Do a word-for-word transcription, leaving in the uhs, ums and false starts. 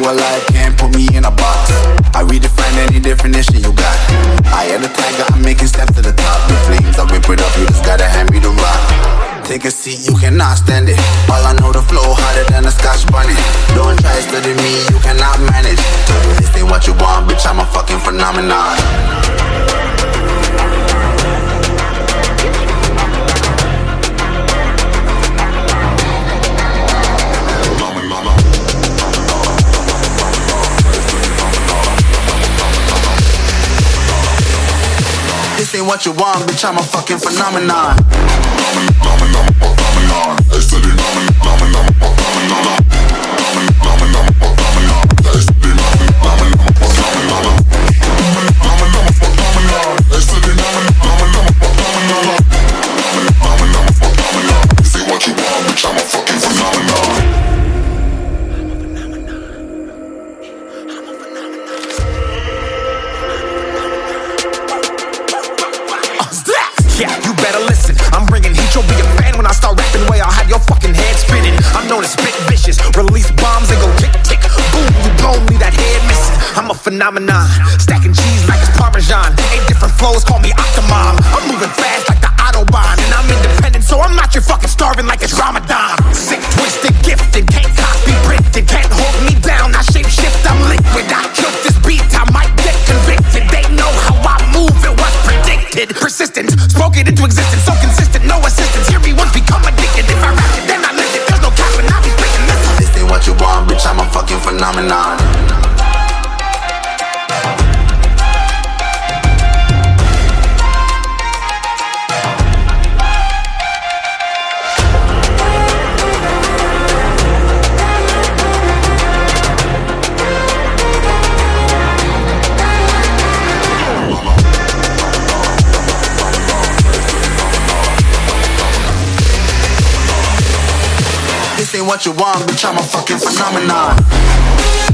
alive, can't put me in a box. I redefine any definition you got. I am the tiger, I'm making steps to the top. The flames, I whip it up, you just gotta hand me the rock. Take a seat, you cannot stand it. All I know, the flow harder than a Scotch bunny. Don't try study me, you cannot manage. This ain't what you want, bitch, I'm a fucking phenomenon. This ain't what you want, bitch, I'm a fucking phenomenon. Phenomenon, phenomenon, they said it, phenomenon, phenomenon, phenomenon, phenomenon, they said it, phenomenon, phenomenon, phenomenon, phenomenon, they said it, phenomenon, phenomenon, phenomenon, phenomenon. This ain't what you want, bitch, I'm a fucking phenomenon. Yeah, you better listen. I'm bringing heat, you'll be a fan when I start rapping. Way I'll have your fucking head spinning. I'm known as spit vicious, release bombs and go tick tick boom. You blow me, that head missing. I'm a phenomenon, stacking cheese like it's Parmesan. Eight different flows, call me Octomom. I'm moving fast like the Autobahn, and I'm independent, so I'm not your fucking starving like it's Ramadan. Sick, twisted, gifted, can't copy, printed, can't hold me down. I shape shift, I'm liquid. I killed this beat, I might get convicted. They know how I move, it was predicted. Persistent, spoke it into existence, so consistent, no assistance. Hear me once, become addicted. If I rap it, then I live it. There's no cap when I be speaking this. This ain't what you want, bitch, I'm a fucking phenomenon. This ain't what you want, bitch, I'm a fucking phenomenon.